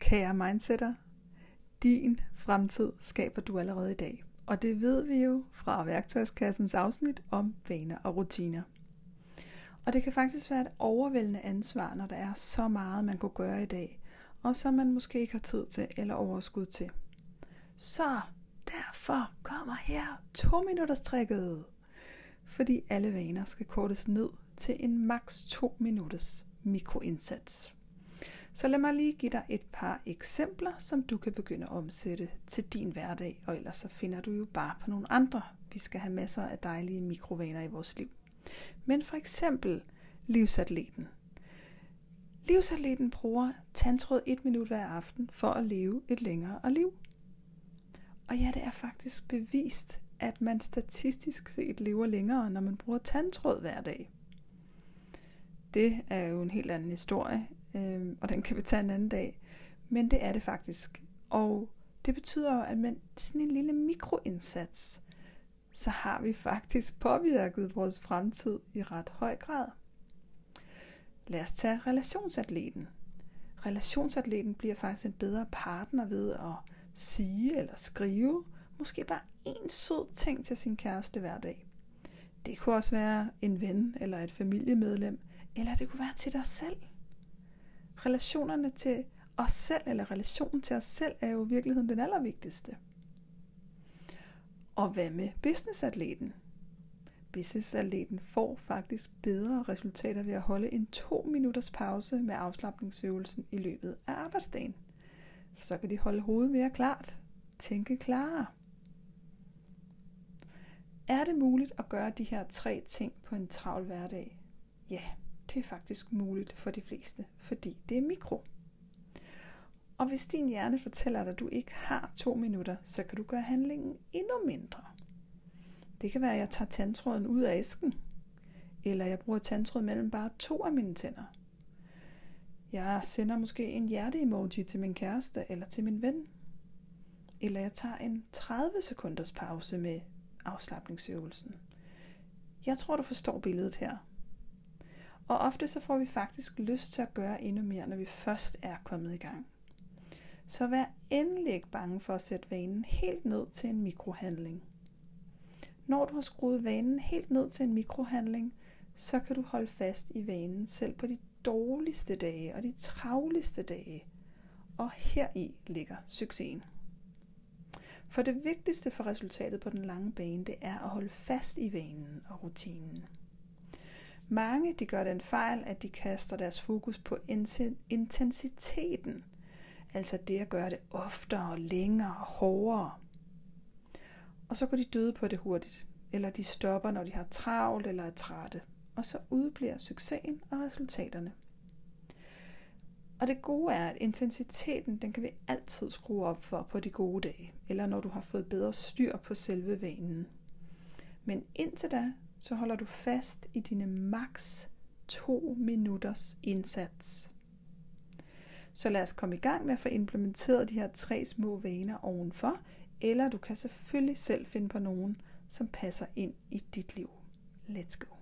Kære mindsetter, din fremtid skaber du allerede i dag. Og det ved vi jo fra værktøjskassens afsnit om vaner og rutiner. Og det kan faktisk være et overvældende ansvar, når der er så meget, man kunne gøre i dag, og som man måske ikke har tid til eller overskud til. Så derfor kommer her 2-minutters tricket. Fordi alle vaner skal kortes ned til en maks 2 minutters mikroindsats. Så lad mig lige give dig et par eksempler, som du kan begynde at omsætte til din hverdag, og ellers så finder du jo bare på nogle andre. Vi skal have masser af dejlige mikrovaner i vores liv. Men for eksempel livsatleten. Livsatleten bruger tandtråd 1 minut hver aften for at leve et længere liv. Og ja, det er faktisk bevist, at man statistisk set lever længere, når man bruger tandtråd hver dag. Det er jo en helt anden historie, og den kan vi tage en anden dag. Men det er det faktisk. Og det betyder jo, at med sådan en lille mikroindsats, så har vi faktisk påvirket vores fremtid i ret høj grad. Lad os tage relationsatleten. Relationsatleten bliver faktisk en bedre partner ved at sige eller skrive måske bare en sød ting til sin kæreste hver dag. Det kunne også være en ven eller et familiemedlem, eller det kunne være til dig selv. Relationerne til os selv, eller relationen til os selv, er jo i virkeligheden den allervigtigste. Og hvad med businessatleten? Businessatleten får faktisk bedre resultater ved at holde en 2 minutters pause med afslapningsøvelsen i løbet af arbejdsdagen. For så kan de holde hovedet mere klart, tænke klarere. Er det muligt at gøre de her 3 ting på en travl hverdag? Ja, det er faktisk muligt for de fleste, fordi det er mikro. Og hvis din hjerne fortæller dig, at du ikke har 2 minutter, så kan du gøre handlingen endnu mindre. Det kan være, at jeg tager tandtråden ud af æsken, eller jeg bruger tandtråd mellem bare 2 af mine tænder. Jeg sender måske en hjerte-emoji til min kæreste eller til min ven. Eller jeg tager en 30 sekunders pause med afslapningsøvelsen. Jeg tror, du forstår billedet her. Og ofte så får vi faktisk lyst til at gøre endnu mere, når vi først er kommet i gang. Så vær endelig ikke bange for at sætte vanen helt ned til en mikrohandling. Når du har skruet vanen helt ned til en mikrohandling, så kan du holde fast i vanen selv på de dårligste dage og de travleste dage. Og heri ligger succesen. For det vigtigste for resultatet på den lange bane, det er at holde fast i vanen og rutinen. Mange de gør den fejl, at de kaster deres fokus på intensiteten. Altså det at gøre det oftere, længere og hårdere. Og så går de døde på det hurtigt. Eller de stopper, når de har travlt eller er trætte. Og så udbliver succesen og resultaterne. Og det gode er, at intensiteten, den kan vi altid skrue op for på de gode dage. Eller når du har fået bedre styr på selve vanen. Men indtil da, så holder du fast i dine maks 2 minutters indsats. Så lad os komme i gang med at få implementeret de her 3 små vaner ovenfor, eller du kan selvfølgelig selv finde på nogen, som passer ind i dit liv. Let's go!